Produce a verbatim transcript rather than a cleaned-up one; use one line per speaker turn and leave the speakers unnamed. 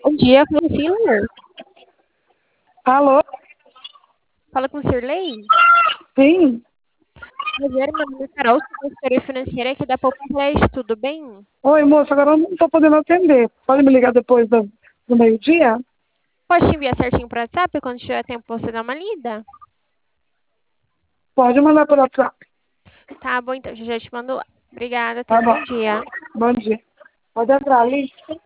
Bom dia, Priscila.
Alô?
Fala com o Sirley.
Sim?
Prazer, meu nome é Carol, sou consultoria financeira aqui da Populeste, tudo bem?
Oi, moça, agora eu não estou podendo atender. Pode me ligar depois do, do meio-dia?
Posso te enviar certinho para o WhatsApp quando tiver tempo você dar uma lida?
Pode mandar pelo WhatsApp.
Tá bom, então, já te mando lá. Obrigada, tenha
Tá
um
bom.
bom dia.
Bom dia. Pode entrar ali.